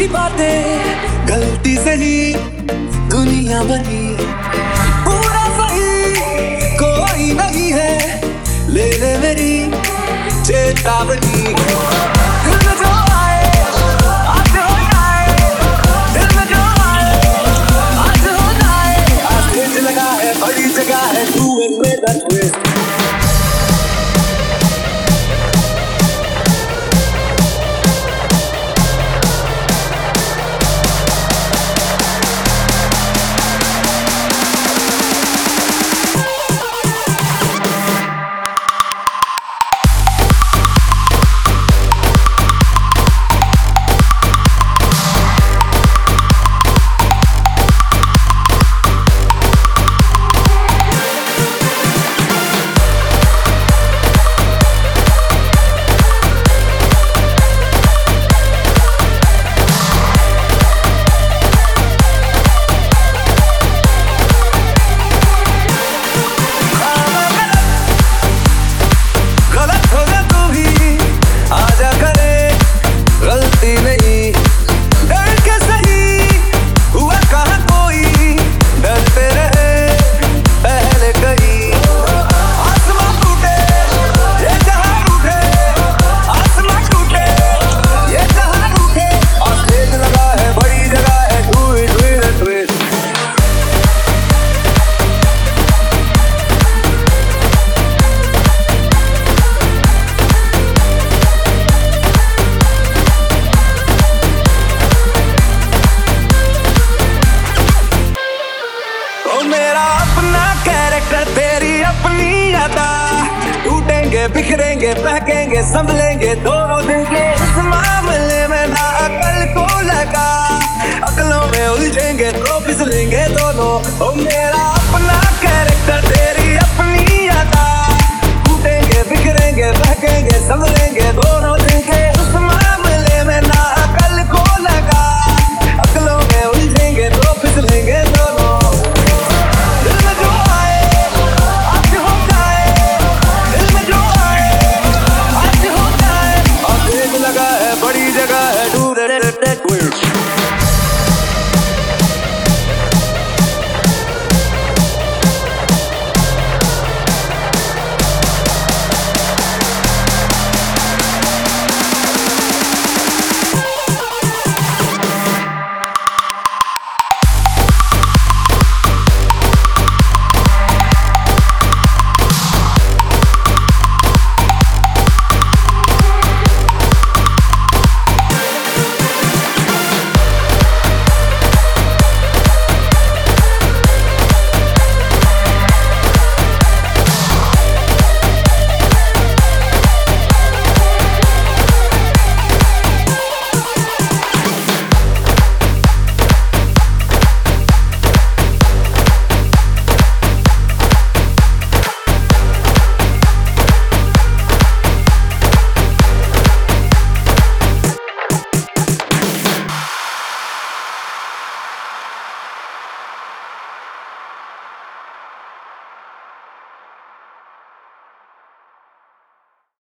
बातें गलती से ही दुनिया बनी, पूरा सही कोई नहीं है, ले ले मेरी चेतावनी। दिल में जो आए आज हो जाए, दिल में जो आए आज हो जाए। आज तेज लगा है, बड़ी जगह है, तू मेरा ट्विस्ट। मेरा अपना कैरेक्टर, तेरी अपनी अदा, टूटेंगे बिखरेंगे बहकेंगे संभलेंगे दोनों दिल के इस मामले में ना अकल को लगा, अकलों में उलझेंगे तो फिसलेंगे दोनों। ओ मेरा